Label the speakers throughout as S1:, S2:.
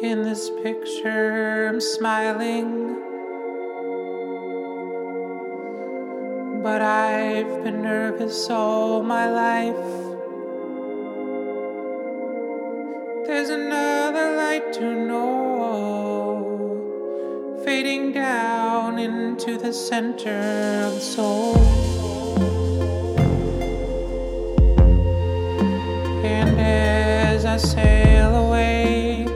S1: In this picture, I'm smiling, but I've been nervous all my life. There's another light to know, fading down into the center of the soul. And as I sail away,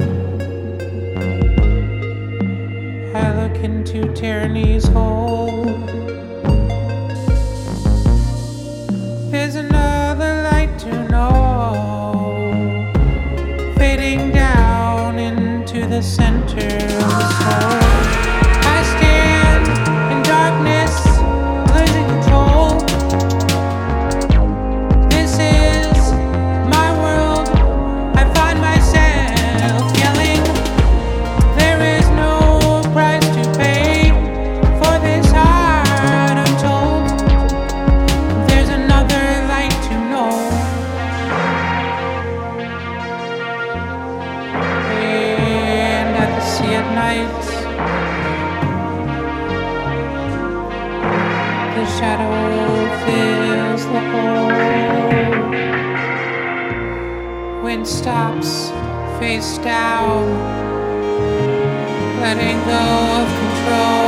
S1: I look into tyranny's hole. There's another light to know, fading down into the center of the soul. I stand in darkness, losing control. This is my world. I find myself yelling. There is no price to pay for this heart, I'm told. There's another light to know. And at the sea at night, the shadow fills the hole. Wind stops, face down, letting go of control.